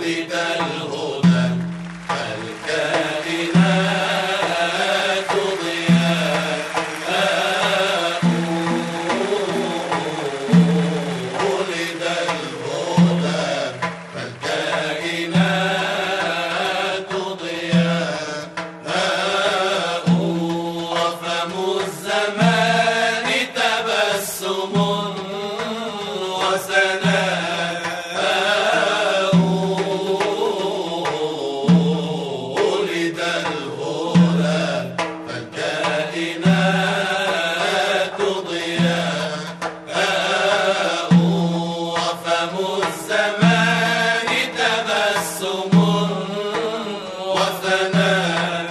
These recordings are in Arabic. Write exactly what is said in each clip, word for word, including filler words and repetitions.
ولد الهدى فالكائنات ضياء ولد الهدى فالكائنات ضياء وفم الزمان تبسم وسناء ولد الهدى فالكائنات ضياء وفم الزمان تبسم وثناء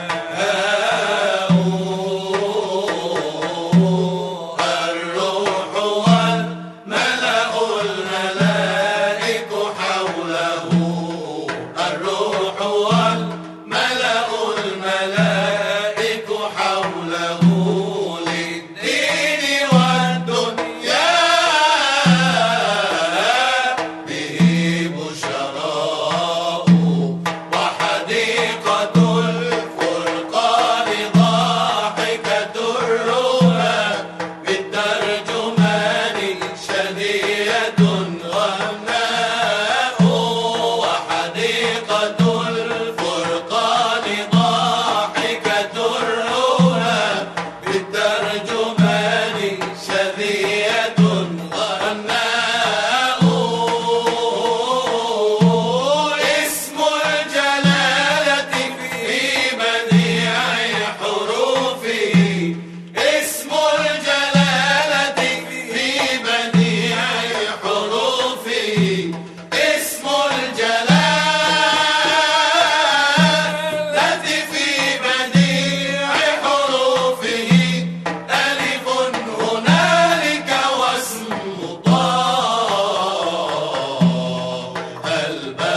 الروح والملأ الملائك حوله الروح والملأ الملائك حوله للدين والدنيا به بشراء وحديقة الفرقان ضاحكة الرؤى بالترجمان شدية غناء وحديقة الفرقان ضاحكة الرؤى بالترجمان شدية غناء اسم الجلالة في بديع حروفه اسم الجلالة في بديع حروفه اسم الجلالة في بديع حروفه ألف هنالك واسم طه الباقي